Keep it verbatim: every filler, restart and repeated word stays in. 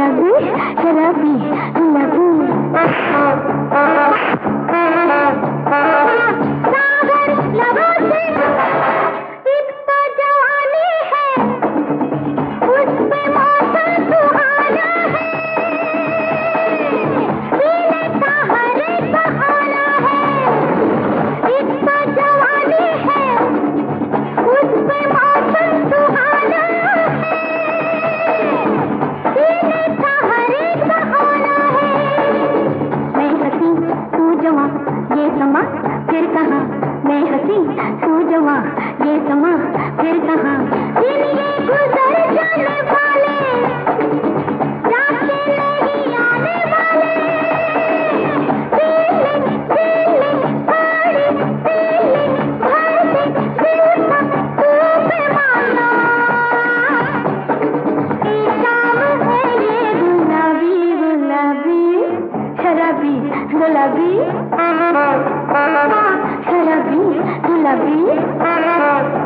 गुलाबी शराबी गुलाबी सागर लबों से एक तो जवानी है, उस पे मौसम सुहाना है, पीने का हर एक बहाना है। एक तो जवानी है, उस पे मौसम सुहाना है, पीने का हर एक बहाना है। मैं हंसी तू जवां ये समा फिर कहाँ, मैं हंसी तू जवां ये समा फिर कहाँ। दिन ये गुजर जाने वाले, जाके नहीं आने वाले। फीलिंग फीलिंग बड़ी फीलिंग भर दे दिल का तू बेमाना। ये शाम है ये गुलाबी गुलाबी शराबी गुलाबी शराबी गुलाबी